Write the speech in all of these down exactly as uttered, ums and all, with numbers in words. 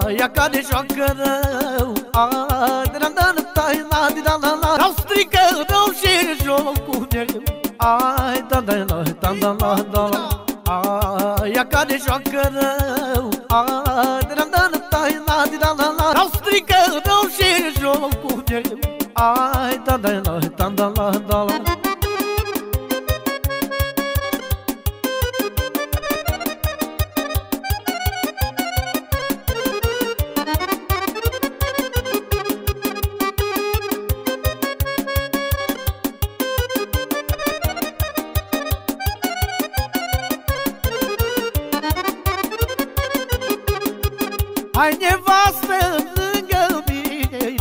Ia ca de joacă rău, dau strică, dau și jocul meu. Ai, da da da da da da da. Ai, ia ca de joacă rău, dau strică, dau și jocul meu. Ai, da da da da da da da. Hai nevastă lângă mine,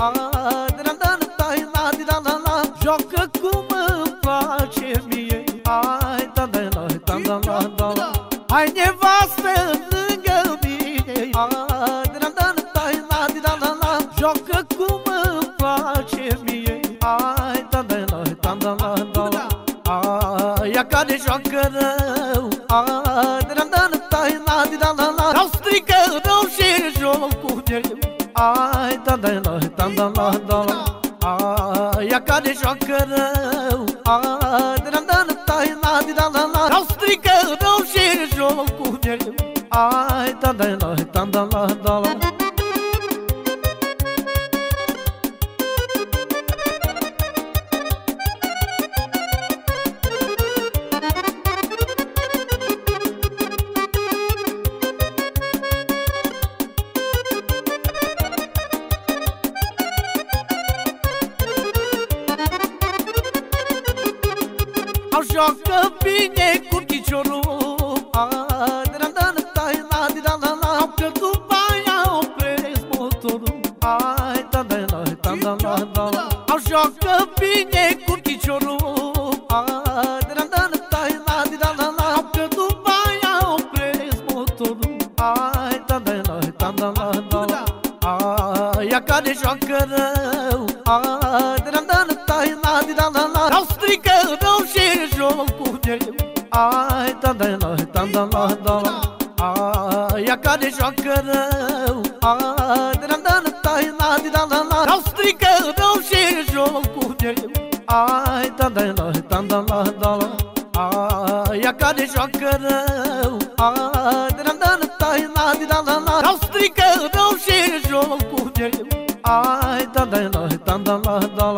joacă cum îmi place mie. Hai, da da da da da da. Hai nevastă lângă mine, joacă cum îmi place mie. Hai, da da da da da da. Ai, ia ca de joacă rău, dau strică, dau și jocul meu. Ai, da da da da da da da. Ai, ia ca de joacă rău, dau strică, dau și jocul meu. Ai, da da da da da da da. Au joacă bine cu piciorul, au că după aia opresc motorul. Ai, da da da da da da. Au joacă bine cu piciorul, au că după aia opresc motorul. Ai, da da da da da da. Ai, ia ca de joacă rău, dau strică, dau și jocul meu. Ai, da da da da da da da. Ai, ia ca de joacă rău, dau strică, dau și jocul meu. Ai, da da da da da da da. Ai, ia ca de joacă rău, dau strică, dau și jocul meu. Ai, da da da da da da da.